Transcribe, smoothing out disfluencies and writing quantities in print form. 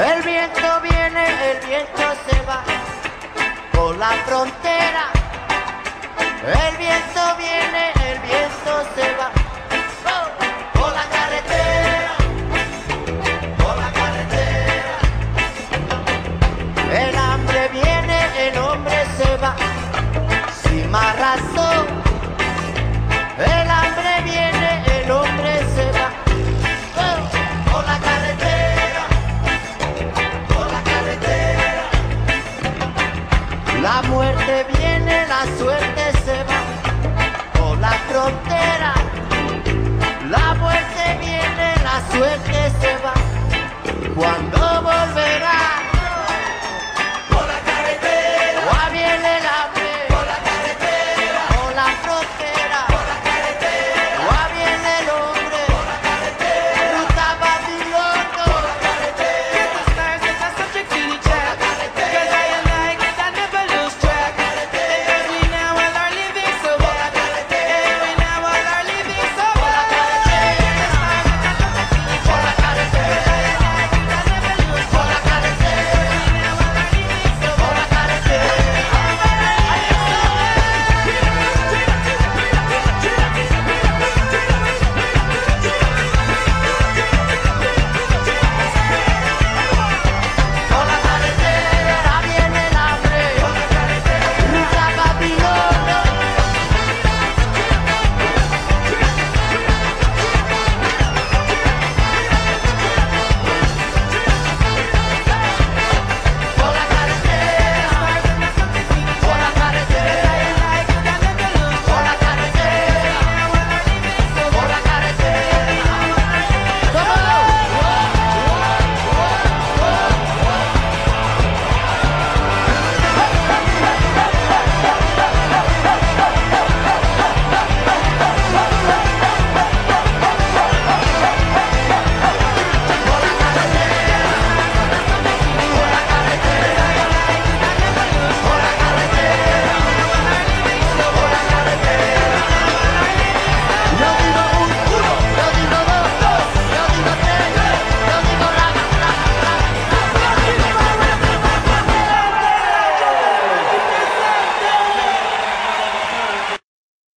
El viento viene, el viento se va por la frontera. El viento viene, el viento se va por la carretera, por la carretera. El hambre viene, el hombre se va sin más razón. El hambre viene, el hombre se va por la carretera, por la carretera. La muerte viene, la suerte se va por la frontera. La muerte viene, la suerte se va cuando